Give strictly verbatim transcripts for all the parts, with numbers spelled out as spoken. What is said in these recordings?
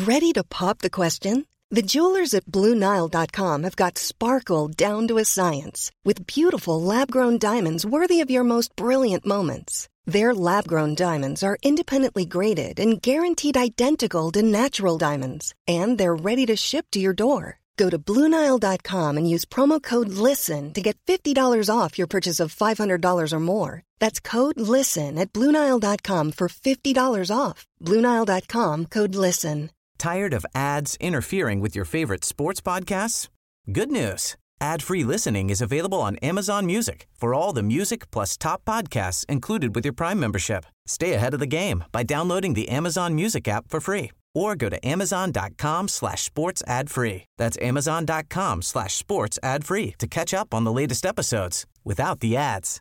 Ready to pop the question? The jewelers at Blue Nile dot com have got sparkle down to a science with beautiful lab-grown diamonds worthy of your most brilliant moments. Their lab-grown diamonds are independently graded and guaranteed identical to natural diamonds, and they're ready to ship to your door. Go to Blue Nile dot com and use promo code LISTEN to get fifty dollars off your purchase of five hundred dollars or more. That's code LISTEN at Blue Nile dot com for fifty dollars off. Blue Nile dot com, code LISTEN. Tired of ads interfering with your favorite sports podcasts? Good news. Ad-free listening is available on Amazon Music for all the music plus top podcasts included with your Prime membership. Stay ahead of the game by downloading the Amazon Music app for free or go to amazon.com slash sports ad free. That's amazon.com slash sports ad free to catch up on the latest episodes without the ads.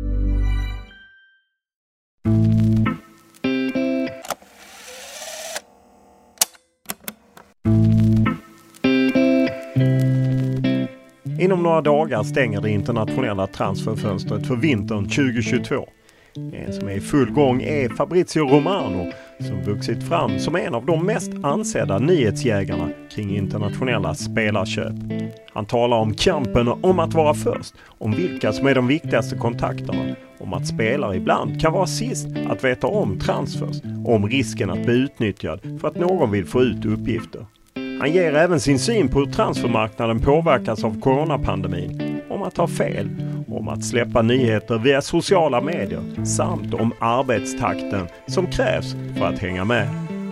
Inom några dagar stänger det internationella transferfönstret för vintern tjugo tjugotvå. En som är i full gång är Fabrizio Romano, som vuxit fram som en av de mest ansedda nyhetsjägarna kring internationella spelarköp. Han talar om kampen om att vara först, om vilka som är de viktigaste kontakterna, om att spelare ibland kan vara sist att veta om transfers, om risken att bli utnyttjad för att någon vill få ut uppgifter. Han ger även sin syn på hur transfermarknaden påverkas av coronapandemin, om att ha fel, om att släppa nyheter via sociala medier samt om arbetstakten som krävs för att hänga med.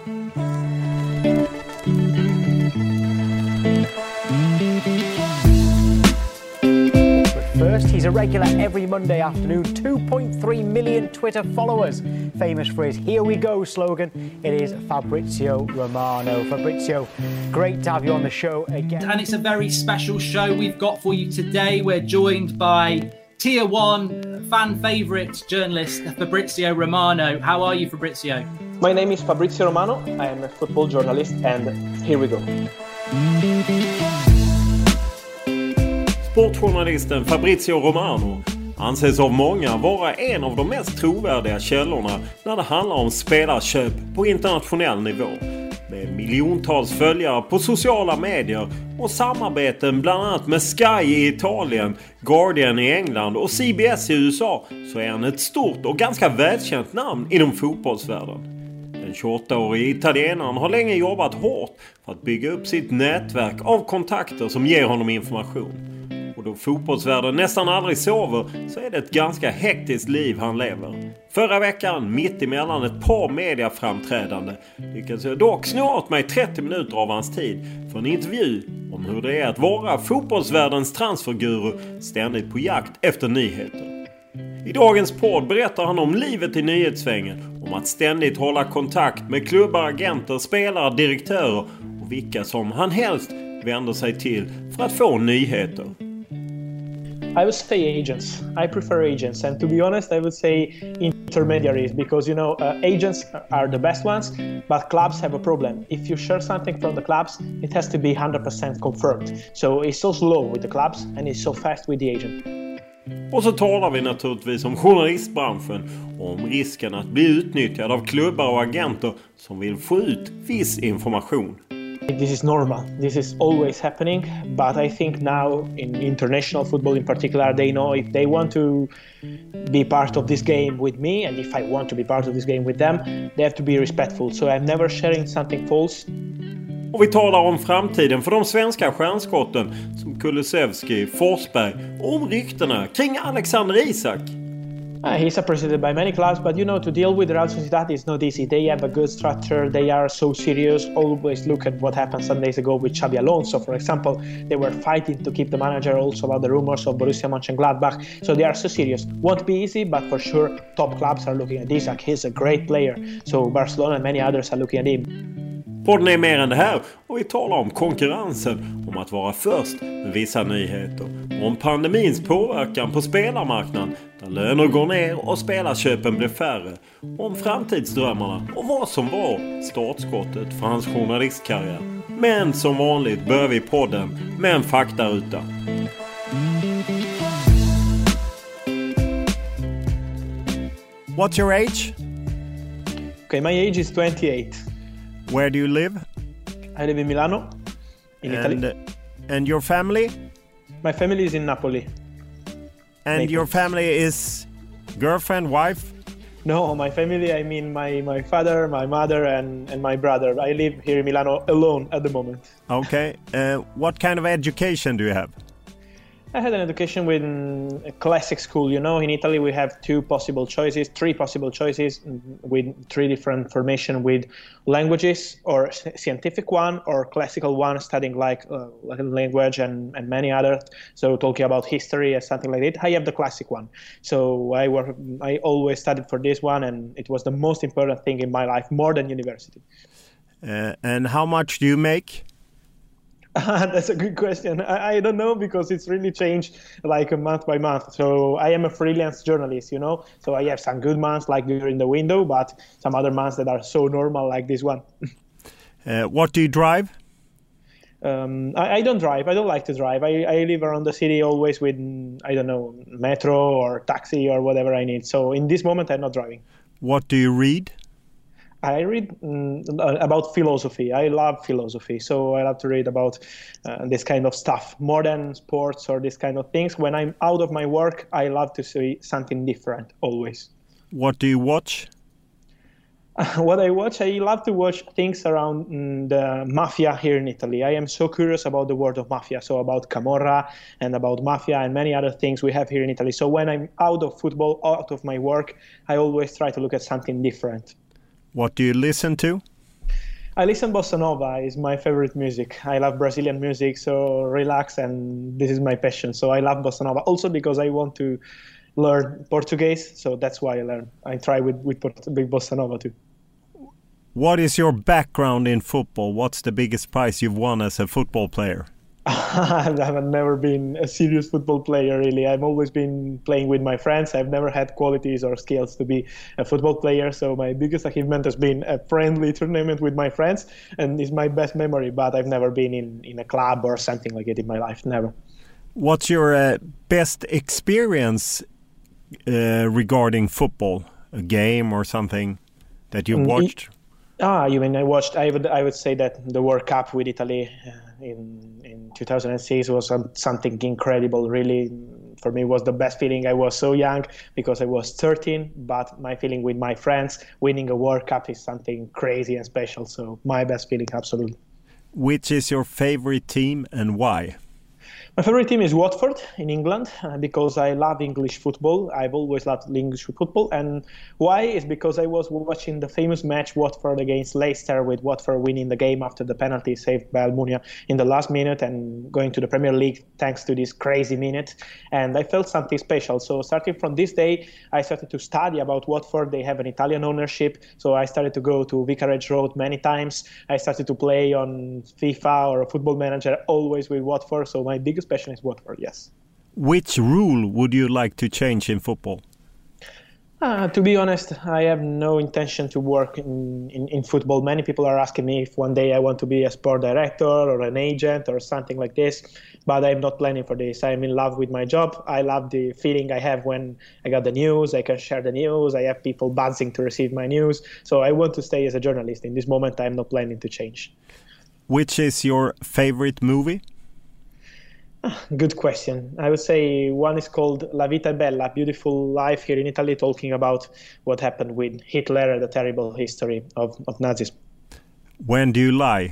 First, he's a regular every Monday afternoon, two point three million Twitter followers. Famous for his "Here we go" slogan. It is Fabrizio Romano. Fabrizio, great to have you on the show again. And it's a very special show we've got for you today. We're joined by Tier one fan favourite journalist Fabrizio Romano. How are you, Fabrizio? My name is Fabrizio Romano. I am a football journalist, and here we go. Sportjournalisten Fabrizio Romano anses av många vara en av de mest trovärdiga källorna när det handlar om spelarköp på internationell nivå. Med miljontals följare på sociala medier och samarbeten bland annat med Sky i Italien, Guardian i England och C B S i U S A, så är han ett stort och ganska välkänt namn inom fotbollsvärlden. Den tjugoåttaårige italienaren har länge jobbat hårt för att bygga upp sitt nätverk av kontakter som ger honom information. Och då fotbollsvärlden nästan aldrig sover så är det ett ganska hektiskt liv han lever. Förra veckan, mitt emellan ett par mediaframträdande, lyckades jag dock snå åt mig trettio minuter av hans tid för en intervju om hur det är att vara fotbollsvärldens transferguru ständigt på jakt efter nyheter. I dagens podd berättar han om livet i nyhetssvängen, om att ständigt hålla kontakt med klubbar, agenter, spelare, direktörer och vilka som han helst vänder sig till för att få nyheter. I would say agents. I prefer agents, and to be honest, I would say intermediaries, because you know uh, agents are the best ones, but clubs have a problem. If you share something from the clubs, it has to be one hundred percent confirmed. So it's so slow with the clubs and it's so fast with the agent. Och så talar vi naturligtvis om journalistbranschen och om risken att bli utnyttjad av klubbar och agenter som vill få ut viss information. This is normal. This is always happening, but I think now in international football in particular, they know if they want to be part of this game with me and if I want to be part of this game with them, they have to be respectful. So I'm never sharing something false. Och vi talar om framtiden för de svenska stjärnskotten som Kulusevski, Forsberg och om ryktena kring Alexander Isak. Uh, he's appreciated by many clubs, but you know, to deal with Real Sociedad is not easy. They have a good structure, they are so serious. Always look at what happened some days ago with Xabi Alonso, for example. They were fighting to keep the manager, also about the rumors of Borussia Mönchengladbach. So they are so serious. Won't be easy, but for sure top clubs are looking at Isak. He's a great player. So Barcelona and many others are looking at him. Podden är mer än det här och vi talar om konkurrensen, om att vara först med vissa nyheter, om pandemins påverkan på spelarmarknaden där löner går ner och spelarköpen blir färre, om framtidsdrömmarna och vad som var startskottet för hans journalistkarriär. Men som vanligt börjar vi podden med en faktaruta. What's your age? Okay, my age is twenty-eight. Where do you live? I live in Milano, in and, Italy. And your family? My family is in Napoli. And Naples. your family is girlfriend, wife? No, my family, I mean my, my father, my mother, and, and my brother. I live here in Milano alone at the moment. Okay. Uh, what kind of education do you have? I had an education with a classic school. You know, in Italy we have two possible choices, three possible choices with three different formation with languages or scientific one or classical one, studying like uh, language and, and many other. So talking about history or something like that. I have the classic one. So I work, I always studied for this one, and it was the most important thing in my life, more than university. Uh, and how much do you make? That's a good question. I, I don't know, because it's really changed like a month by month. So I am a freelance journalist, you know, so I have some good months like during the window, but some other months that are so normal like this one. uh, what do you drive? Um, I, I don't drive. I don't like to drive. I, I live around the city always with, I don't know, metro or taxi or whatever I need. So in this moment, I'm not driving. What do you read? I read um, about philosophy. I love philosophy, so I love to read about uh, this kind of stuff more than sports or this kind of things. When I'm out of my work, I love to see something different always. What do you watch? What I watch, I love to watch things around mm, the mafia here in Italy. I am so curious about the world of mafia, so about Camorra and about mafia and many other things we have here in Italy. So when I'm out of football, out of my work, I always try to look at something different. What do you listen to? I listen bossa nova. Is my favorite music. I love Brazilian music, so relax, and this is my passion. So I love bossa nova. Also because I want to learn Portuguese, so that's why I learn. I try with with, with bossa nova too. What is your background in football? What's the biggest prize you've won as a football player? I've never been a serious football player, really. I've always been playing with my friends. I've never had qualities or skills to be a football player. So my biggest achievement has been a friendly tournament with my friends, and it's my best memory. But I've never been in, in a club or something like it in my life. Never. What's your uh, best experience uh, regarding football? A game or something that you watched? Ah, you mean I watched? I would I would say that the World Cup with Italy uh, in in two thousand six was um, something incredible. Really, for me, was the best feeling. I was so young because I was thirteen, but my feeling with my friends winning a World Cup is something crazy and special. So my best feeling, absolutely. Which is your favorite team and why? My favorite team is Watford in England uh, because I love English football. I've always loved English football. And why is because I was watching the famous match Watford against Leicester, with Watford winning the game after the penalty saved by Almunia in the last minute and going to the Premier League thanks to this crazy minute. And I felt something special. So starting from this day, I started to study about Watford. They have an Italian ownership. So I started to go to Vicarage Road many times. I started to play on FIFA or a Football Manager, always with Watford. So my biggest passion is Watford, yes. Which rule would you like to change in football? Uh, to be honest, I have no intention to work in, in, in football. Many people are asking me if one day I want to be a sport director or an agent or something like this, but I'm not planning for this. I'm in love with my job. I love the feeling I have when I got the news. I can share the news. I have people buzzing to receive my news. So I want to stay as a journalist. In this moment, I'm not planning to change. Which is your favorite movie? Good question. I would say one is called La Vita è Bella, Beautiful Life here in Italy, talking about what happened with Hitler and the terrible history of, of Nazism. When do you lie?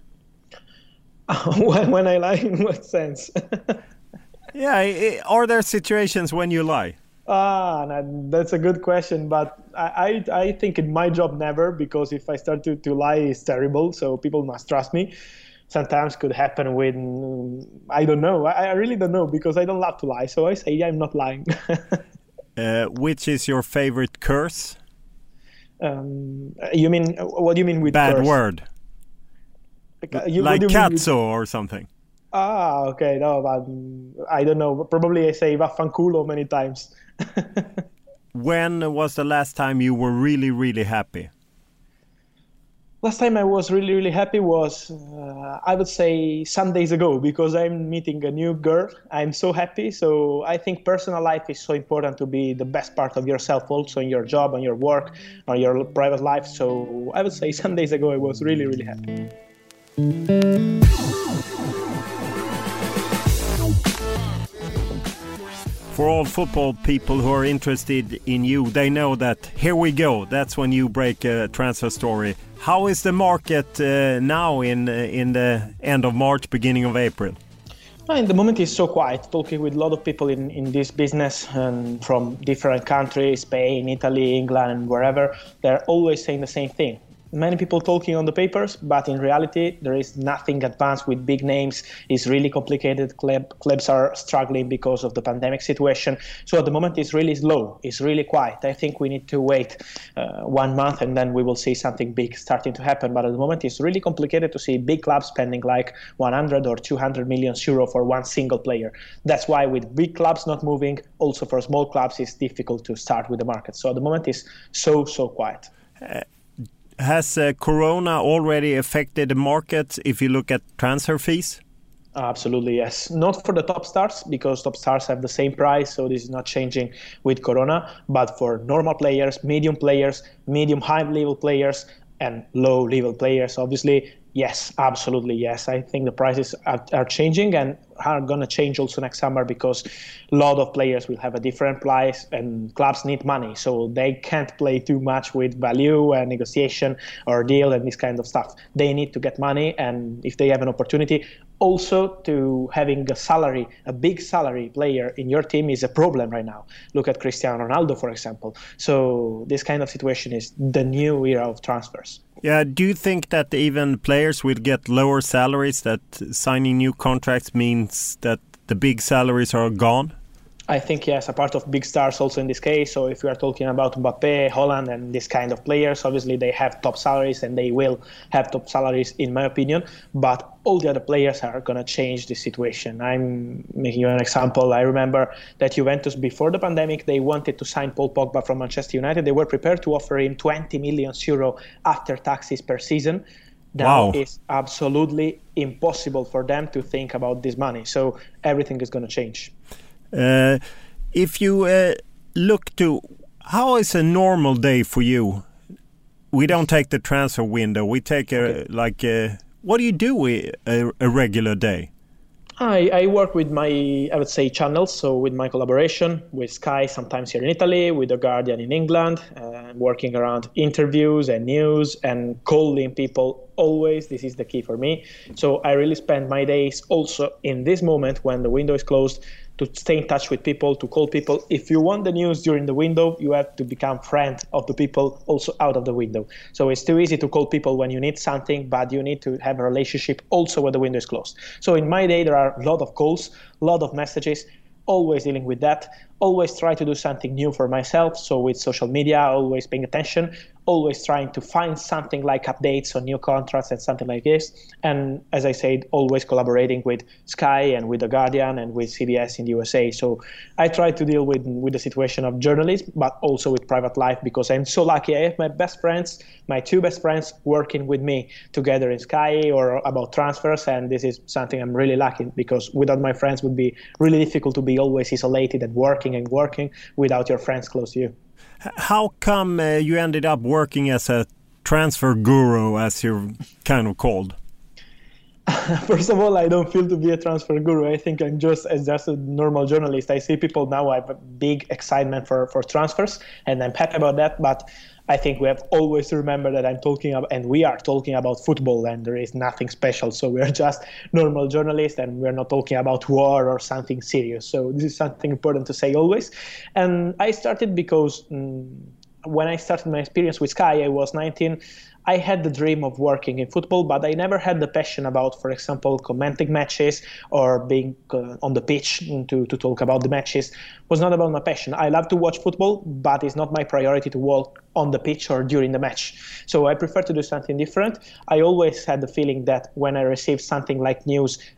when, when I lie, in what sense? Yeah, are there situations when you lie? Ah, no, that's a good question, but I, I, I think in my job never, because if I start to, to lie, it's terrible, so people must trust me. Sometimes could happen when, I don't know. I, I really don't know, because I don't love to lie. So I say I'm not lying. uh, which is your favorite curse? Um, you mean, what do you mean with Bad curse? word. Uh, you, like cazzo with... or something. Ah, okay. No, but I don't know. Probably I say vaffanculo many times. When was the last time you were really, really happy? Last time I was really, really happy was, uh, I would say, some days ago, because I'm meeting a new girl. I'm so happy. So I think personal life is so important to be the best part of yourself, also in your job, on your work, on your private life. So I would say some days ago I was really, really happy. For all football people who are interested in you, they know that here we go. That's when you break a transfer story. How is the market uh, now in uh, in the end of March, beginning of April? In the moment it's so quiet. Talking with a lot of people in, in this business and from different countries, Spain, Italy, England, and wherever, they're always saying the same thing. Many people talking on the papers, but in reality, there is nothing advanced with big names. It's really complicated. Club, clubs are struggling because of the pandemic situation. So at the moment, it's really slow. It's really quiet. I think we need to wait uh, one month and then we will see something big starting to happen. But at the moment, it's really complicated to see big clubs spending like one hundred or two hundred million euro for one single player. That's why with big clubs not moving, also for small clubs, it's difficult to start with the market. So at the moment, it's so, so quiet. Uh, Has uh, Corona already affected the market if you look at transfer fees? Absolutely, yes. Not for the top stars, because top stars have the same price, so this is not changing with Corona. But for normal players, medium players, medium high-level players, and low-level players, obviously, yes, absolutely, yes. I think the prices are, are changing and are going to change also next summer because a lot of players will have a different price and clubs need money. So they can't play too much with value and negotiation or deal and this kind of stuff. They need to get money, and if they have an opportunity, also to having a salary, a big salary player in your team is a problem right now. Look at Cristiano Ronaldo, for example. So this kind of situation is the new era of transfers. Yeah, do you think that even players will get lower salaries, that signing new contracts means that the big salaries are gone? I think, yes, a part of big stars also in this case. So if we are talking about Mbappé, Holland, and this kind of players, obviously they have top salaries and they will have top salaries, in my opinion. But all the other players are going to change the situation. I'm making you an example. I remember that Juventus, before the pandemic, they wanted to sign Paul Pogba from Manchester United. They were prepared to offer him twenty million euro after taxes per season. Now Wow. it's absolutely impossible for them to think about this money. So everything is going to change. Uh, if you uh, look to how is a normal day for you, we don't take the transfer window. We take a, Okay. like a, what do you do with a, a regular day? I, I work with my, I would say, channels. So with my collaboration with Sky, sometimes here in Italy, with The Guardian in England, uh, working around interviews and news and calling people always. This is the key for me. So I really spend my days also in this moment when the window is closed to stay in touch with people, to call people. If you want the news during the window, you have to become friend of the people also out of the window. So it's too easy to call people when you need something, but you need to have a relationship also when the window is closed. So in my day, there are a lot of calls, a lot of messages, always dealing with that, always try to do something new for myself. So with social media, always paying attention, always trying to find something like updates on new contracts and something like this. And as I said, always collaborating with Sky and with The Guardian and with C B S in the U S A. So I try to deal with, with the situation of journalism, but also with private life, because I'm so lucky. I have my best friends, my two best friends working with me together in Sky or about transfers. And this is something I'm really lucky, because without my friends it would be really difficult to be always isolated and working and working without your friends close to you. How come uh, you ended up working as a transfer guru, as you're kind of called? First of all, I don't feel to be a transfer guru. I think I'm just as just a normal journalist. I see people now have a big excitement for, for transfers, and I'm happy about that. But I think we have always to remember that I'm talking about, and we are talking about football, and there is nothing special. So we're just normal journalists, and we're not talking about war or something serious. So this is something important to say always. And I started because um, when I started my experience with Sky, I was nineteen. I had the dream of working in football, but I never had the passion about, for example, commenting matches or being uh, on the pitch to, to talk about the matches. It was not about my passion. I love to watch football, but it's not my priority to walk on the pitch or during the match. So I prefer to do something different. I always had the feeling that when I received something like news,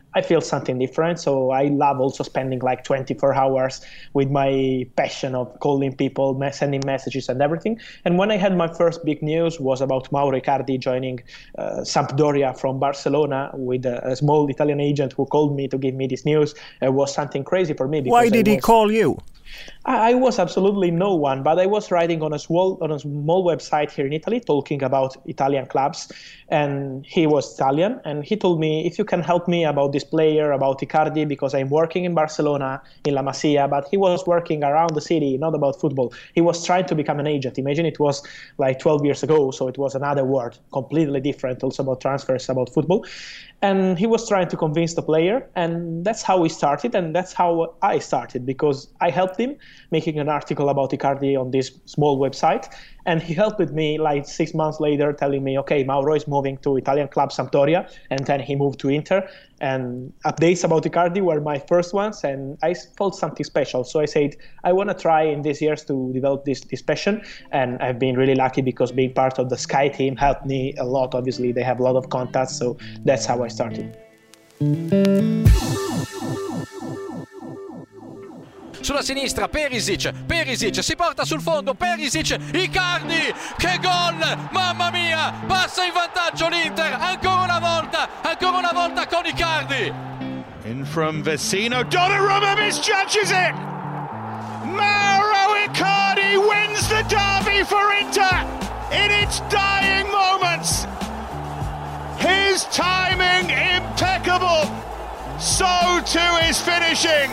I feel something different. So I love also spending like twenty-four hours with my passion of calling people, sending messages and everything. And when I had my first big news was about Mauro Icardi joining uh, Sampdoria from Barcelona with a, a small Italian agent who called me to give me this news. It was something crazy for me. Why did I he was, call you? I, I was absolutely no one, but I was writing on a small on a small website here in Italy talking about Italian clubs. And he was Italian, and he told me, if you can help me about this player, about Icardi, because I'm working in Barcelona, in La Masia, but he was working around the city, not about football. He was trying to become an agent. Imagine it was like twelve years ago, so it was another world, completely different, also about transfers, about football. And he was trying to convince the player, and that's how we started, and that's how I started, because I helped him making an article about Icardi on this small website, and he helped me like six months later telling me, okay, Mauro is moving to Italian club Sampdoria, and then he moved to Inter, and updates about Icardi were my first ones, and I felt something special. So I said, I want to try in these years to develop this, this passion, and I've been really lucky because being part of the Sky team helped me a lot. Obviously, they have a lot of contacts, so that's how I started. Sulla sinistra Perisic, Perisic si porta sul fondo, Perisic, Icardi, che gol, mamma mia, passa in vantaggio l'Inter, ancora una volta, ancora una volta con Icardi. In from Vecino, Donnarumma misjudges it! Mauro Icardi wins the derby for Inter in its dying moments. His timing impeccable, so too his finishing.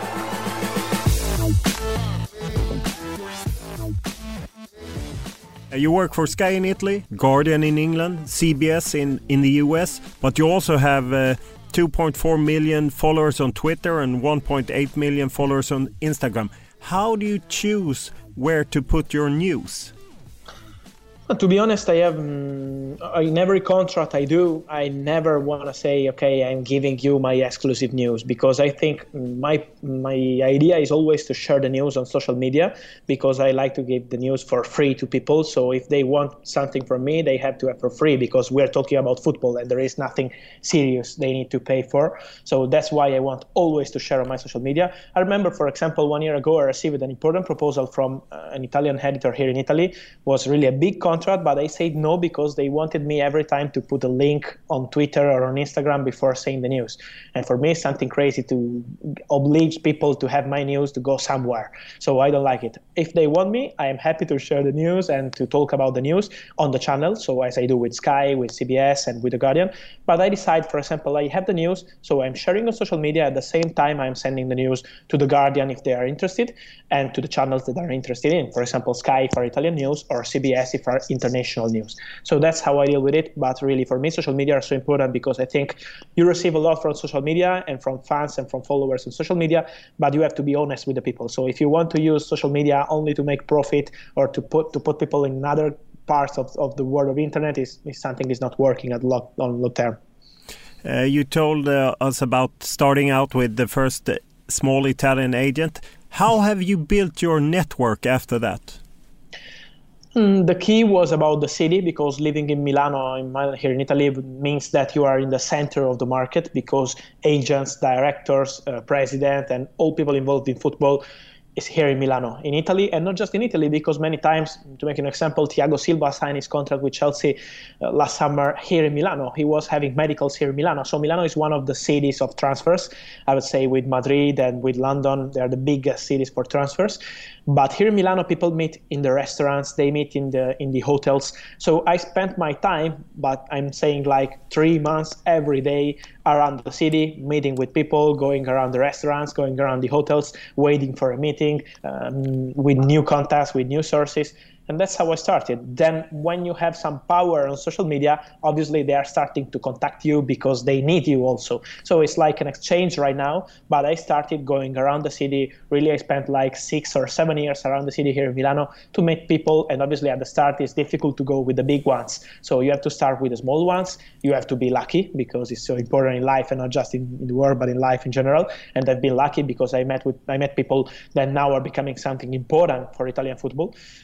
You work for Sky in Italy, Guardian in England, C B S in, in the U S, but you also have uh, two point four million followers on Twitter and one point eight million followers on Instagram. How do you choose where to put your news? To be honest, I have um, in every contract I do, I never want to say, okay, I'm giving you my exclusive news, because I think my my idea is always to share the news on social media, because I like to give the news for free to people. So if they want something from me, they have to have for free, because we're talking about football and there is nothing serious they need to pay for. So that's why I want always to share on my social media. I remember, for example, one year ago, I received an important proposal from uh, an Italian editor here in Italy. It was really a big contract. Contract, but I said no because they wanted me every time to put a link on Twitter or on Instagram before saying the news. And for me, it's something crazy to oblige people to have my news to go somewhere. So I don't like it. If they want me, I am happy to share the news and to talk about the news on the channel. So as I do with Sky, with C B S and with The Guardian. But I decide, for example, I have the news, so I'm sharing on social media. At the same time, I'm sending the news to The Guardian if they are interested, and to the channels that are interested in. For example, Sky for Italian news, or C B S for international news. So that's how I deal with it. But really, for me, social media are so important, because I think you receive a lot from social media and from fans and from followers on social media, but you have to be honest with the people. So if you want to use social media only to make profit or to put to put people in other parts of, of the world of internet, is, is something is not working at long, on long term. Uh, you told uh, us about starting out with the first uh, small Italian agent. How have you built your network after that? Mm, the key was about the city, because living in Milano, in, here in Italy, means that you are in the center of the market, because agents, directors, uh, president, and all people involved in football is here in Milano, in Italy, and not just in Italy, because many times, to make an example, Thiago Silva signed his contract with Chelsea uh, last summer here in Milano. He was having medicals here in Milano. So Milano is one of the cities of transfers. I would say with Madrid and with London, they are the biggest cities for transfers. But here in Milano, people meet in the restaurants, they meet in the in the hotels. So I spent my time, but I'm saying like three months every day around the city, meeting with people, going around the restaurants, going around the hotels, waiting for a meeting, um, with new contacts, with new sources. And that's how I started. Then when you have some power on social media, obviously they are starting to contact you because they need you also. So it's like an exchange right now. But I started going around the city. Really, I spent like six or seven years around the city here in Milano to meet people. And obviously at the start, it's difficult to go with the big ones. So you have to start with the small ones. You have to be lucky, because it's so important in life, and not just in, in the world, but in life in general. And I've been lucky because I met with I met people that now are becoming something important for Italian football.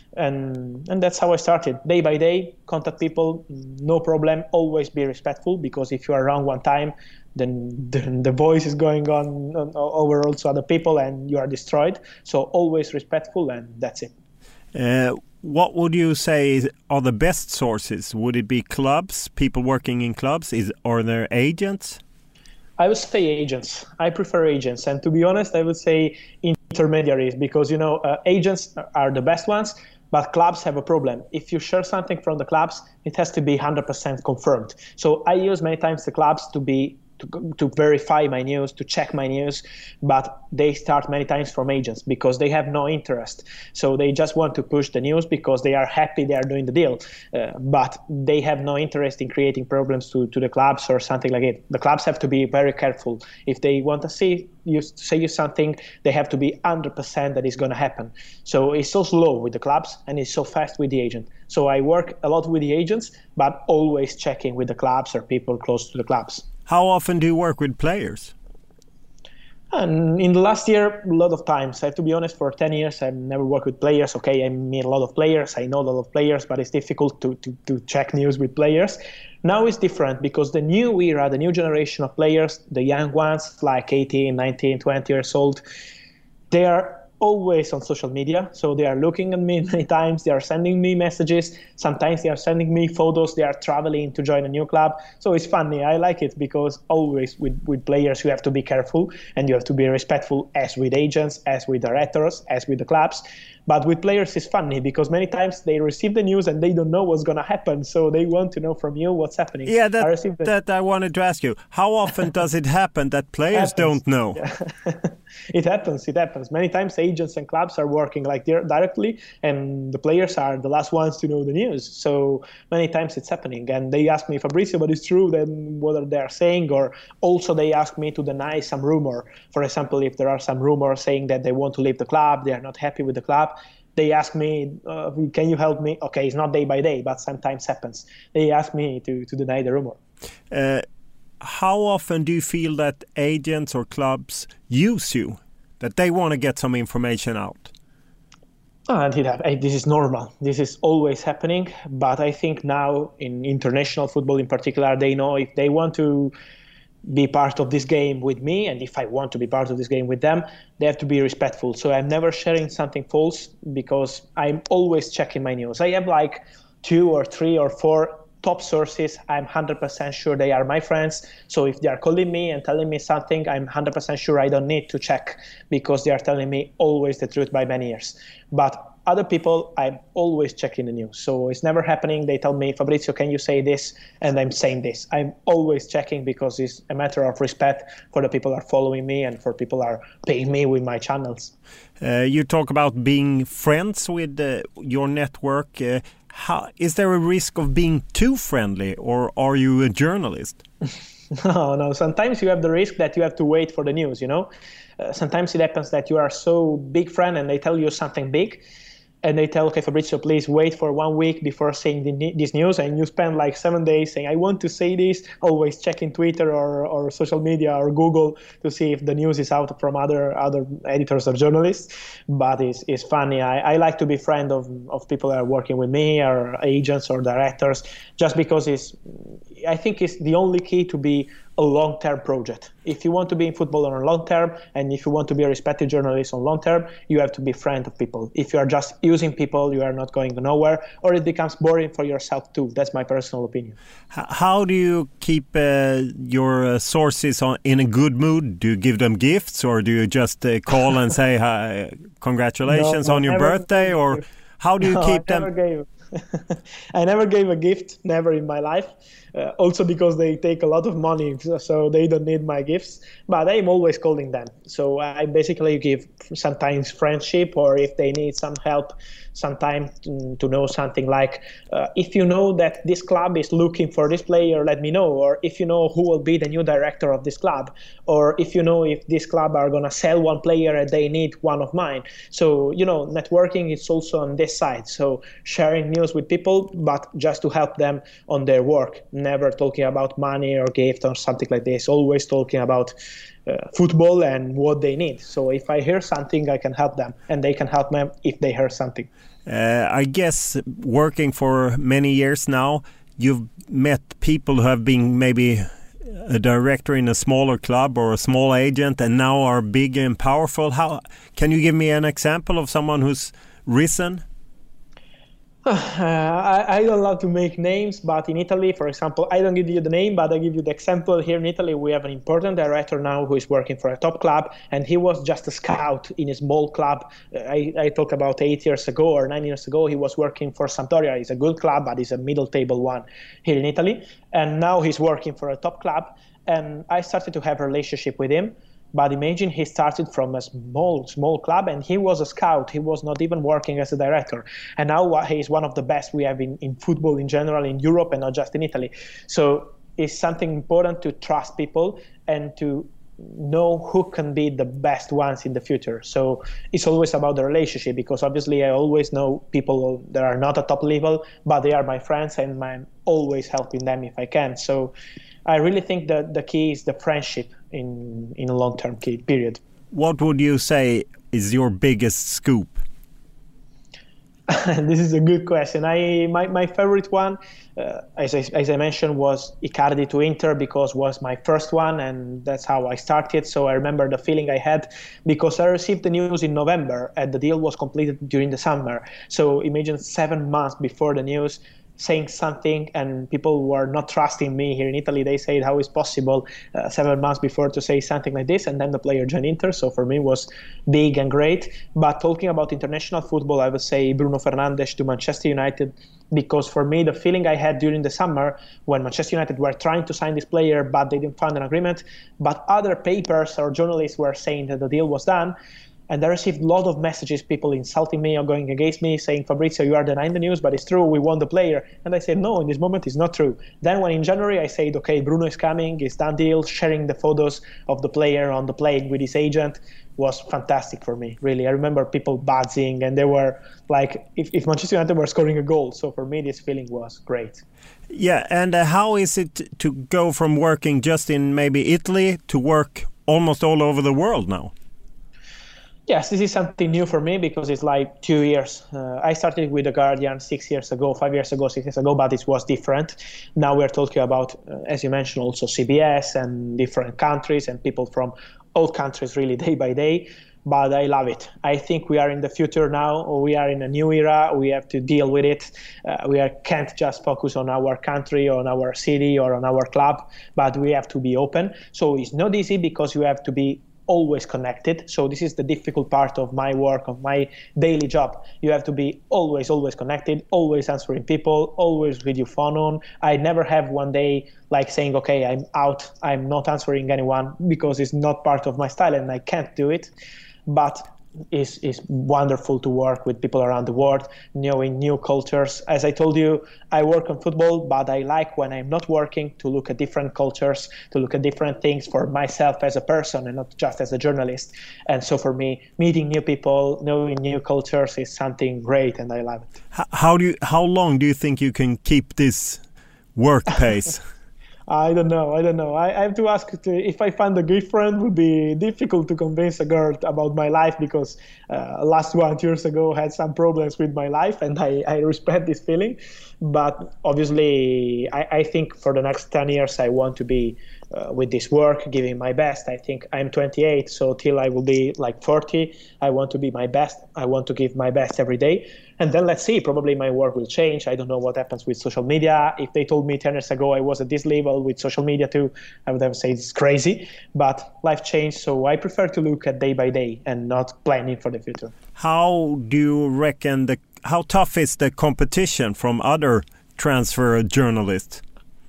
And and that's how I started. Day by day, contact people, no problem. Always be respectful, because if you are wrong one time, then the, the voice is going on, on over also other people, and you are destroyed. So always respectful, and that's it. Uh, what would you say are the best sources? Would it be clubs, people working in clubs? Is or there agents? I would say agents. I prefer agents, and to be honest, I would say intermediaries, because you know uh, agents are the best ones. But clubs have a problem. If you share something from the clubs, it has to be one hundred percent confirmed. So I use many times the clubs to be to, to verify my news, to check my news, but they start many times from agents because they have no interest. So they just want to push the news because they are happy they are doing the deal, uh, but they have no interest in creating problems to, to the clubs or something like it. The clubs have to be very careful. If they want to see you say you something, they have to be one hundred percent that is going to happen. So it's so slow with the clubs and it's so fast with the agent. So I work a lot with the agents, but always checking with the clubs or people close to the clubs. How often do you work with players? And in the last year, a lot of times. I have to be honest, for ten years, I've never worked with players. Okay, I meet a lot of players, I know a lot of players, but it's difficult to, to, to check news with players. Now it's different because the new era, the new generation of players, the young ones, like eighteen, nineteen, twenty years old, they are always on social media. So they are looking at me many times, they are sending me messages, sometimes they are sending me photos, they are traveling to join a new club. So it's funny, I like it, because always with, with players you have to be careful and you have to be respectful, as with agents, as with directors, as with the clubs. But with players it's funny because many times they receive the news and they don't know what's going to happen. So they want to know from you what's happening. Yeah, that I I, that I wanted to ask you. How often does it happen that players don't know? Yeah. It happens, it happens. Many times agents and clubs are working like directly and the players are the last ones to know the news. So many times it's happening. And they ask me, Fabrizio, but it's true then what they are saying? Or also they ask me to deny some rumor. For example, if there are some rumors saying that they want to leave the club, they are not happy with the club, they ask me, uh, can you help me? Okay, it's not day by day, but sometimes happens. They ask me to, to deny the rumor. Uh, how often do you feel that agents or clubs use you, that they want to get some information out? Oh, this is normal. This is always happening. But I think now in international football in particular, they know if they want to be part of this game with me, and if I want to be part of this game with them, they have to be respectful. So I'm never sharing something false because I'm always checking my news. I have like two or three or four top sources. I'm one hundred percent sure they are my friends. So if they are calling me and telling me something, I'm one hundred percent sure I don't need to check because they are telling me always the truth by many years. But other people, I'm always checking the news. So it's never happening. They tell me, Fabrizio, can you say this? And I'm saying this. I'm always checking because it's a matter of respect for the people that are following me and for people that are paying me with my channels. Uh, you talk about being friends with uh, your network. Uh, how, is there a risk of being too friendly, or are you a journalist? No, no. Sometimes you have the risk that you have to wait for the news, you know. Uh, sometimes it happens that you are so big friend and they tell you something big. And they tell, okay, Fabrizio, please wait for one week before saying the, this news. And you spend like seven days saying, I want to say this, always checking Twitter or, or social media or Google to see if the news is out from other other editors or journalists. But it's, it's funny. I, I like to be friend of, of people that are working with me or agents or directors, just because it's, I think it's the only key to be a long-term project. If you want to be in football on a long term, and if you want to be a respected journalist on long term, you have to be friend of people. If you are just using people, you are not going nowhere, or it becomes boring for yourself too. That's my personal opinion. How do you keep uh, your uh, sources on, in a good mood? Do you give them gifts, or do you just uh, call and say hi, congratulations no, no, on your never, birthday, or how do you no, keep I them? Never gave, I never gave a gift, never in my life. Uh, also because they take a lot of money, so they don't need my gifts. But I'm always calling them. So I basically give sometimes friendship, or if they need some help, sometimes to, to know something like, uh, if you know that this club is looking for this player, let me know. Or if you know who will be the new director of this club. Or if you know if this club are going to sell one player and they need one of mine. So, you know, networking is also on this side. So sharing news with people, but just to help them on their work. Never talking about money or gift or something like this. Always talking about uh, football and what they need. So if I hear something, I can help them, and they can help me if they hear something. Uh, I guess working for many years now, you've met people who have been maybe a director in a smaller club or a small agent and now are big and powerful. How can you give me an example of someone who's risen? Uh, I, I don't love to make names, but in Italy, for example, I don't give you the name, but I give you the example. Here in Italy, we have an important director now who is working for a top club, and he was just a scout in a small club. I, I talked about eight years ago or nine years ago, he was working for Sampdoria. It's a good club, but it's a middle table one here in Italy. And now he's working for a top club, and I started to have a relationship with him. But imagine he started from a small, small club, and he was a scout. He was not even working as a director. And now he is one of the best we have in, in football in general, in Europe, and not just in Italy. So it's something important to trust people and to know who can be the best ones in the future. So it's always about the relationship, because obviously I always know people that are not at top level, but they are my friends, and I'm always helping them if I can. So I really think that the key is the friendship in, in a long-term period. What would you say is your biggest scoop? This is a good question. I my, my favorite one, uh, as, I, as I mentioned, was Icardi to Inter, because it was my first one, and that's how I started. So I remember the feeling I had, because I received the news in November and the deal was completed during the summer. So imagine seven months before the news, saying something, and people were not trusting me here in Italy. They said, how is possible uh, seven months before to say something like this? And then the player joined Inter. So for me it was big and great. But talking about international football, I would say Bruno Fernandes to Manchester United, because for me the feeling I had during the summer when Manchester United were trying to sign this player but they didn't find an agreement, but other papers or journalists were saying that the deal was done. And I received a lot of messages, people insulting me or going against me, saying, Fabrizio, you are denying the news, but it's true, we want the player. And I said, no, in this moment it's not true. Then when in January I said, okay, Bruno is coming, it's done deal, sharing the photos of the player on the plane with his agent was fantastic for me, really. I remember people buzzing, and they were like, if, if Manchester United were scoring a goal. So for me, this feeling was great. Yeah, and uh, how is it to go from working just in maybe Italy to work almost all over the world now? Yes, this is something new for me, because it's like two years. Uh, I started with The Guardian six years ago, five years ago, six years ago, but it was different. Now we're talking about, uh, as you mentioned, also C B S and different countries and people from all countries really day by day. But I love it. I think we are in the future now. We are in a new era. We have to deal with it. Uh, we are, can't just focus on our country, on our city, or on our club, but we have to be open. So it's not easy, because you have to be always connected. So this is the difficult part of my work, of my daily job. You have to be always, always connected, always answering people, always with your phone on. I never have one day like saying, okay, I'm out, I'm not answering anyone, because it's not part of my style and I can't do it. But it's, it's wonderful to work with people around the world, knowing new cultures. As I told you, I work on football, but I like when I'm not working to look at different cultures, to look at different things for myself as a person and not just as a journalist. And so for me, meeting new people, knowing new cultures is something great, and I love it. How do you, how long do you think you can keep this work pace? I don't know. I don't know. I, I have to ask to, if I find a girlfriend. It would be difficult to convince a girl about my life, because uh, last one years ago I had some problems with my life, and I, I respect this feeling. But obviously, I, I think for the next ten years I want to be uh, with this work, giving my best. I think I'm twenty-eight, so till I will be like forty, I want to be my best. I want to give my best every day. And then let's see, probably my work will change. I don't know what happens with social media. If they told me ten years ago I was at this level with social media too, I would have said it's crazy. But life changed, so I prefer to look at day by day and not planning for the future. How do you reckon, the how tough is the competition from other transfer journalists?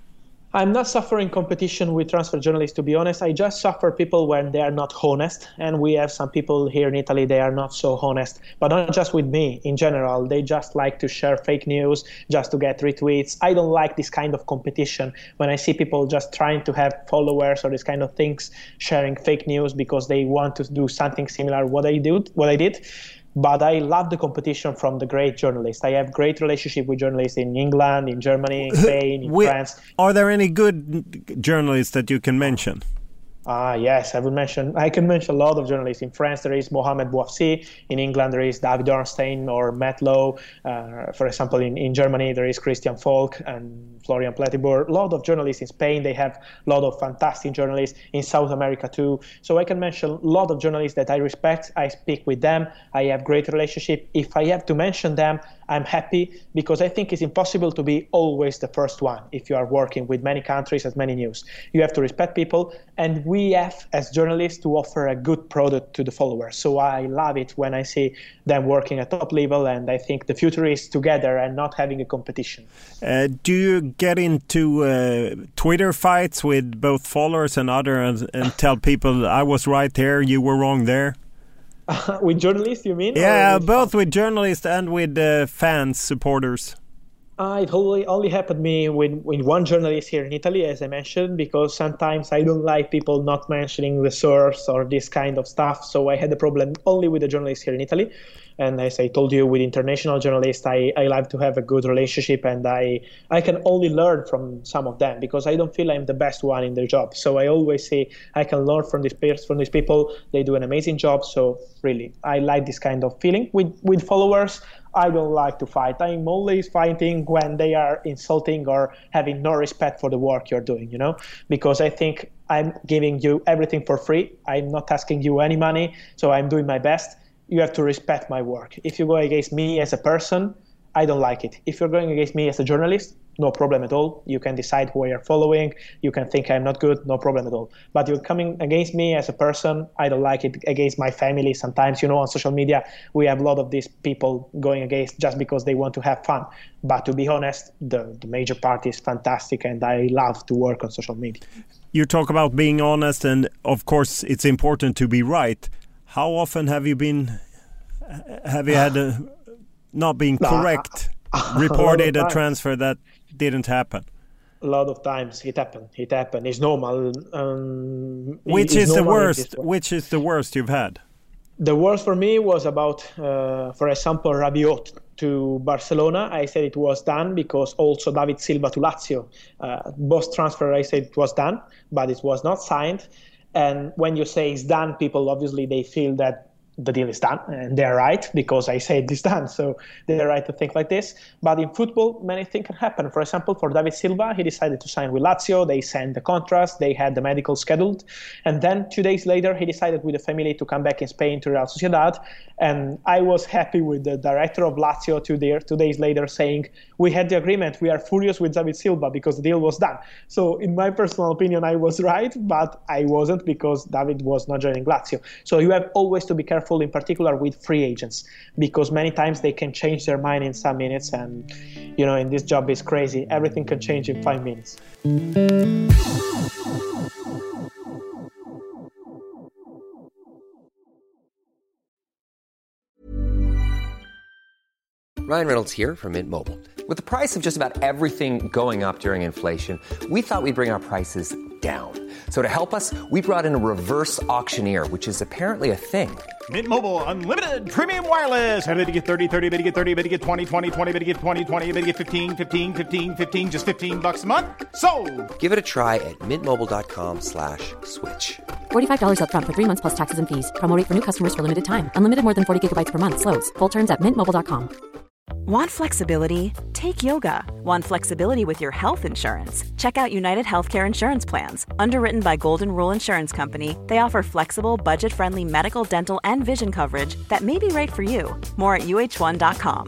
I'm not suffering competition with transfer journalists, to be honest. I just suffer people when they are not honest. And we have some people here in Italy, they are not so honest. But not just with me, in general. They just like to share fake news just to get retweets. I don't like this kind of competition. When I see people just trying to have followers or this kind of things, sharing fake news because they want to do something similar what I did, what I did. But I love the competition from the great journalists. I have great relationship with journalists in England, in Germany, in Spain, in we, France. Are there any good journalists that you can mention? Ah, yes, I would mention, I can mention a lot of journalists. In France, there is Mohamed Bouafsi. In England, there is David Ornstein or Matt Lowe. Uh, for example, in, in Germany, there is Christian Falk and Florian Pletibor. A lot of journalists in Spain. They have a lot of fantastic journalists in South America too. So I can mention a lot of journalists that I respect. I speak with them. I have great relationship. If I have to mention them, I'm happy, because I think it's impossible to be always the first one if you are working with many countries and many news. You have to respect people, and we have, as journalists, to offer a good product to the followers. So I love it when I see them working at top level, and I think the future is together and not having a competition. Uh, do you get into uh, Twitter fights with both followers and others and, and tell people, I was right there, you were wrong there? With journalists, you mean? Yeah, with both with journalists and with uh, fans, supporters. Uh, it only, only happened to me with, with one journalist here in Italy, as I mentioned, because sometimes I don't like people not mentioning the source or this kind of stuff. So I had a problem only with the journalists here in Italy. And as I told you, with international journalists, I, I like to have a good relationship, and I, I can only learn from some of them, because I don't feel I'm the best one in their job. So I always say I can learn from these peers, from these people. They do an amazing job. So really, I like this kind of feeling. With, with followers, I don't like to fight. I'm always fighting when they are insulting or having no respect for the work you're doing, you know, because I think I'm giving you everything for free. I'm not asking you any money, so I'm doing my best. You have to respect my work. If you go against me as a person, I don't like it. If you're going against me as a journalist, no problem at all. You can decide who you're following. You can think I'm not good, no problem at all. But you're coming against me as a person, I don't like it. Against my family, sometimes, you know, on social media, we have a lot of these people going against just because they want to have fun. But to be honest, the, the major part is fantastic, and I love to work on social media. You talk about being honest, and of course it's important to be right. How often have you been, have you had a, not being correct, reported a, a transfer that didn't happen? A lot of times it happened. It happened. It's normal. Um, which it's is normal the worst? Which is the worst you've had? The worst for me was about, uh, for example, Rabiot to Barcelona. I said it was done, because also David Silva to Lazio. Uh, both transfer, I said it was done, but it was not signed. And when you say it's done, people obviously they feel that the deal is done, and they're right, because I said it's done, so they're right to think like this. But in football, many things can happen. For example, for David Silva, he decided to sign with Lazio. They sent the contract, they had the medical scheduled, and then two days later, he decided with the family to come back in Spain to Real Sociedad. And I was happy with the director of Lazio two, day, two days later saying, we had the agreement, we are furious with David Silva because the deal was done. So in my personal opinion, I was right, but I wasn't, because David was not joining Lazio. So you have always to be careful, in particular with free agents, because many times they can change their mind in some minutes, and you know, in this job is crazy. Everything can change in five minutes. Ryan Reynolds here from Mint Mobile. With the price of just about everything going up during inflation, we thought we'd bring our prices down. So to help us, we brought in a reverse auctioneer, which is apparently a thing. Mint Mobile Unlimited Premium Wireless. How to get thirty, thirty, how to get thirty, how to get twenty, twenty, twenty, how to get twenty, twenty, how to get fifteen, fifteen, fifteen, fifteen, just fifteen bucks a month? Sold! Give it a try at mintmobile.com slash switch. forty-five dollars up front for three months plus taxes and fees. Promo rate for new customers for limited time. Unlimited more than forty gigabytes per month. Slows full terms at mint mobile dot com. Want flexibility? Take yoga. Want flexibility with your health insurance? Check out United Healthcare Insurance Plans. Underwritten by Golden Rule Insurance Company, they offer flexible, budget-friendly medical, dental, and vision coverage that may be right for you. More at u h one dot com.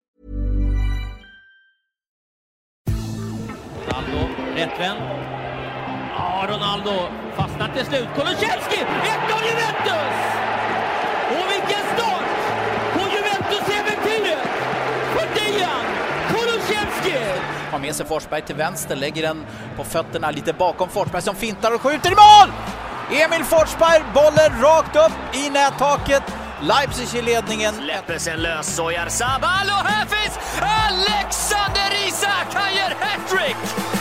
Ronaldo, rättvänd. Ja, Ronaldo fastnar till slut. Kulusevski, ett noll Juventus! Och vilken start på Juventus-äventyret! För Dejan Kulusevski! Har med sig Forsberg till vänster, lägger den på fötterna lite bakom Forsberg som fintar och skjuter i mål! Emil Forsberg, bollen rakt upp i nättaket. Leipzig i ledningen. Släpper sig lös, Oyarzabal, och här finns Alexander Isak, han gör hattrick!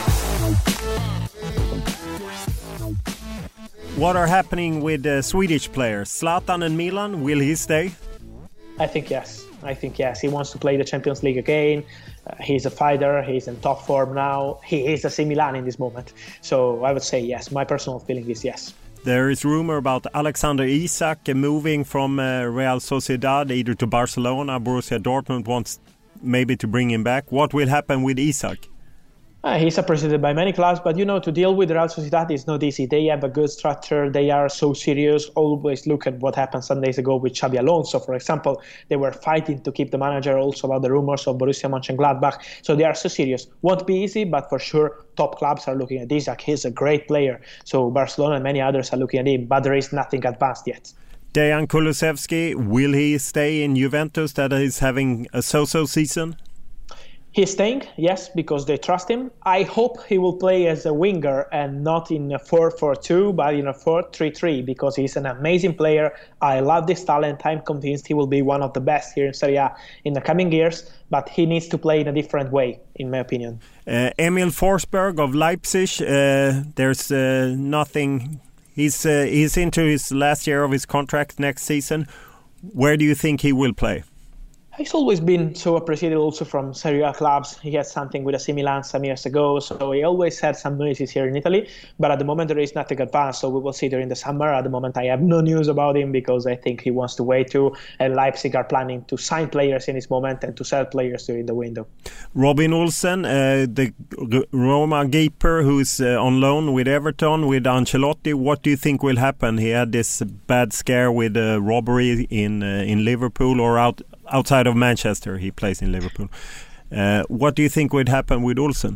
What are happening with uh, Swedish players? Zlatan and Milan, will he stay? I think yes. I think yes. He wants to play the Champions League again. Uh, he's a fighter. He's in top form now. He is a C Milan in this moment. So I would say yes. My personal feeling is yes. There is rumor about Alexander Isak moving from uh, Real Sociedad either to Barcelona. Borussia Dortmund wants maybe to bring him back. What will happen with Isak? Uh, he's appreciated by many clubs, but you know, to deal with Real Sociedad is not easy. They have a good structure. They are so serious. Always look at what happened some days ago with Xabi Alonso, for example. They were fighting to keep the manager, also about the rumors of Borussia Mönchengladbach. So they are so serious. Won't be easy, but for sure, top clubs are looking at Isak. He's a great player. So Barcelona and many others are looking at him, but there is nothing advanced yet. Dejan Kulusevski, will he stay in Juventus that is having a so-so season? He's staying, yes, because they trust him. I hope he will play as a winger and not in a four four two, but in a four three three, because he's an amazing player. I love this talent. I'm convinced he will be one of the best here in Serie A in the coming years, but he needs to play in a different way, in my opinion. Uh, Emil Forsberg of Leipzig, uh, there's uh, nothing... He's, uh, he's into his last year of his contract next season. Where do you think he will play? He's always been so appreciated also from Serie A clubs. He had something with A C Milan some years ago, so he always had some noises here in Italy. But at the moment, there is nothing advanced, so we will see during the summer. At the moment, I have no news about him because I think he wants to wait too. And Leipzig are planning to sign players in this moment and to sell players during the window. Robin Olsen, uh, the Roma keeper who's uh, on loan with Everton, with Ancelotti. What do you think will happen? He had this bad scare with uh, robbery in uh, in Liverpool or out. Outside of Manchester, he plays in Liverpool. Uh, what do you think would happen with Olsen?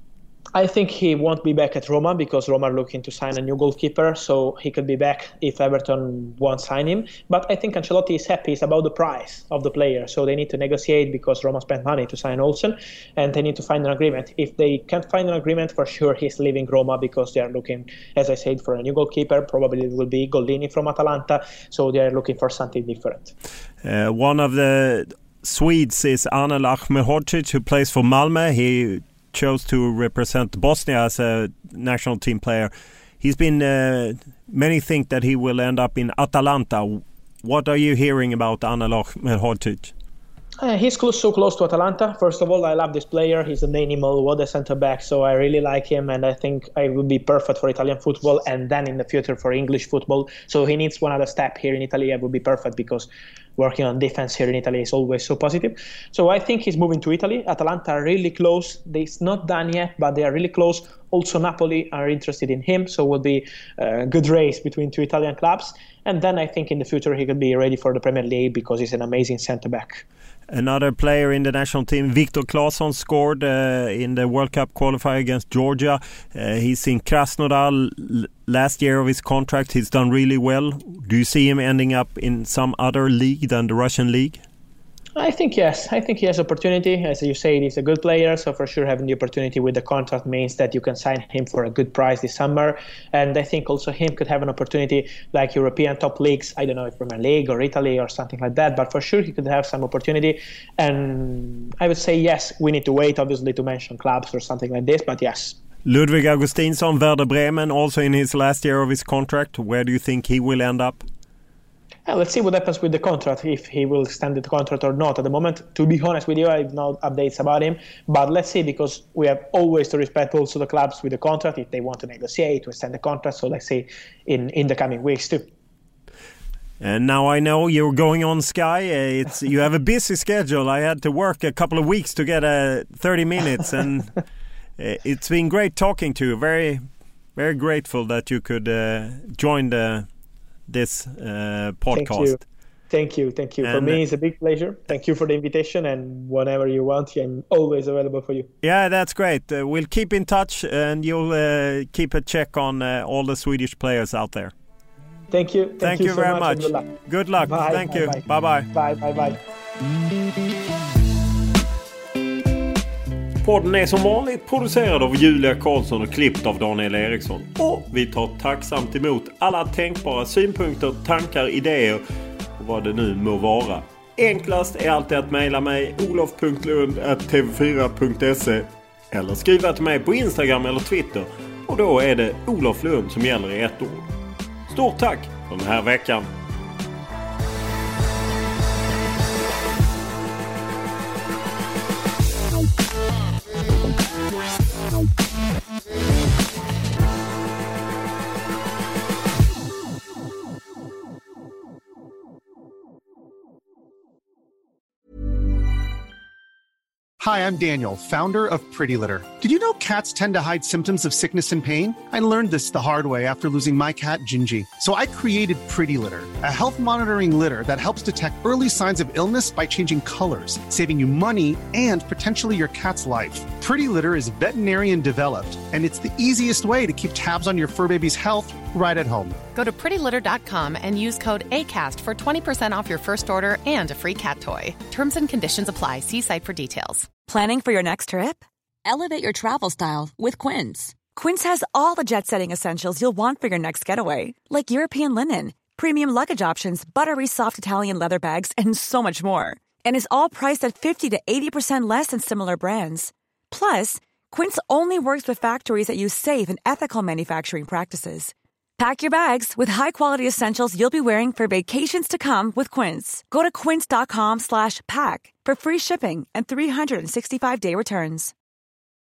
I think he won't be back at Roma because Roma are looking to sign a new goalkeeper, so he could be back if Everton won't sign him. But I think Ancelotti is happy. It's about the price of the player, so they need to negotiate because Roma spent money to sign Olsen, and they need to find an agreement. If they can't find an agreement, for sure he's leaving Roma because they are looking, as I said, for a new goalkeeper. Probably it will be Gollini from Atalanta, so they are looking for something different. Uh, one of the Swedes is Anel Ahmedhodzic, who plays for Malmö. He chose to represent Bosnia as a national team player. He's been uh, many think that he will end up in Atalanta. What are you hearing about Anel Ahmedhodzic? Uh, he's close, so close to Atalanta. First of all, I love this player. He's an animal, what a centre-back, so I really like him, and I think I would be perfect for Italian football and then in the future for English football. So he needs one other step here in Italy. I would be perfect because working on defense here in Italy is always so positive. So I think he's moving to Italy. Atalanta are really close. It's not done yet, but they are really close. Also, Napoli are interested in him, so it will be a good race between two Italian clubs. And then I think in the future he could be ready for the Premier League because he's an amazing centre-back. Another player in the national team, Viktor Claesson, scored uh, in the World Cup qualifier against Georgia. Uh, he's in Krasnodar l- last year of his contract. He's done really well. Do you see him ending up in some other league than the Russian league? I think yes. I think he has opportunity. As you say, he's a good player, so for sure having the opportunity with the contract means that you can sign him for a good price this summer. And I think also him could have an opportunity like European top leagues, I don't know if Premier League or Italy or something like that, but for sure he could have some opportunity. And I would say yes, we need to wait obviously to mention clubs or something like this, but yes. Ludwig Augustinsson, Werder Bremen, also in his last year of his contract. Where do you think he will end up? Yeah, let's see what happens with the contract, if he will extend the contract or not. At the moment, to be honest with you, I have no updates about him. But let's see, because we have always to respect also the clubs with the contract, if they want to negotiate, to extend the contract. So let's see in, in the coming weeks too. And now I know you're going on Sky. Uh, it's you have a busy schedule. I had to work a couple of weeks to get uh, thirty minutes. And uh, it's been great talking to you. Very, very grateful that you could uh, join the... this uh, podcast. Thank you. Thank you. Thank you. And, for me, it's a big pleasure. Thank you for the invitation, and whenever you want, I'm always available for you. Yeah, that's great. Uh, we'll keep in touch, and you'll uh, keep a check on uh, all the Swedish players out there. Thank you. Thank, Thank you, you so very much. much. Good luck. Good luck. Bye, Thank bye, you. Bye. Bye-bye. Bye, bye, bye. Podden är som vanligt producerad av Julia Karlsson och klippt av Daniel Eriksson. Och vi tar tacksamt emot alla tänkbara synpunkter, tankar, idéer och vad det nu må vara. Enklast är alltid att mejla mig olof punkt lund at t v fyra punkt se eller skriva till mig på Instagram eller Twitter, och då är det Olof Lund som gäller i ett ord. Stort tack för den här veckan! Hi, I'm Daniel, founder of Pretty Litter. Did you know cats tend to hide symptoms of sickness and pain? I learned this the hard way after losing my cat, Gingy. So I created Pretty Litter, a health monitoring litter that helps detect early signs of illness by changing colors, saving you money and potentially your cat's life. Pretty Litter is veterinarian developed, and it's the easiest way to keep tabs on your fur baby's health right at home. Go to pretty litter dot com and use code ACAST for twenty percent off your first order and a free cat toy. Terms and conditions apply. See site for details. Planning for your next trip? Elevate your travel style with Quince. Quince has all the jet-setting essentials you'll want for your next getaway, like European linen, premium luggage options, buttery soft Italian leather bags, and so much more. And is all priced at fifty to eighty percent less than similar brands. Plus, Quince only works with factories that use safe and ethical manufacturing practices. Pack your bags with high-quality essentials you'll be wearing for vacations to come with Quince. Go to quince dot com slash pack for free shipping and three sixty-five day returns.